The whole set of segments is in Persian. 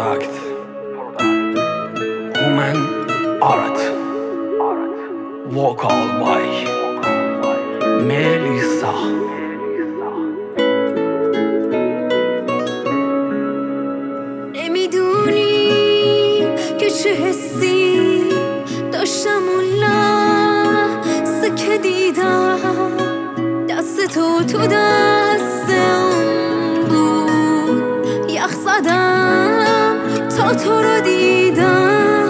product, woman art, vocal by Melissa. نمیدونی که چه حسی داشتم اون لحظه که دیدم دست تو دست اون بود. یخ زدم تا تو رو دیدم.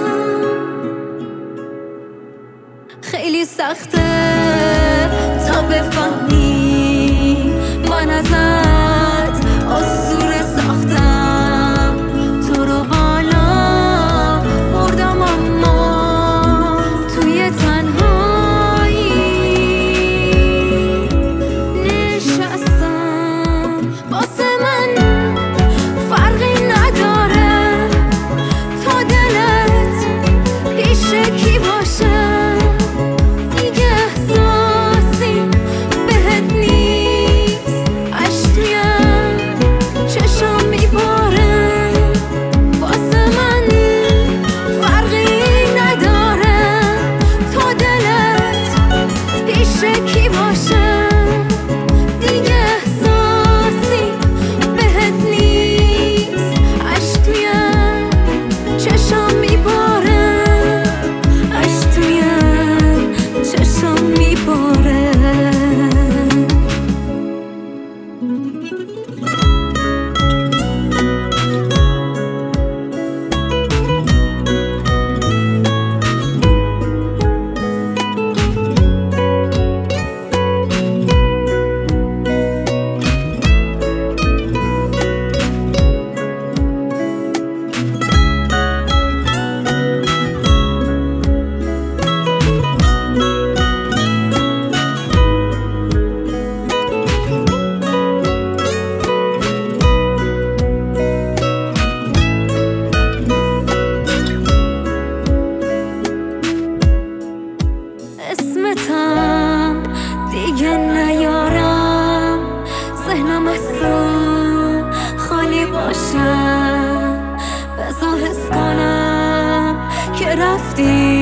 خیلی سخته تا بفهمی من ازت آسور ساختم. تو رو بالا بردم اما توی تنهایی نشستم. واسه من فرقی نداره تا دلت پیش کی باشه. اسمتم دیگه نیارم، ذهنم اصلا خالی باشم. بذار حس کنم که رفتی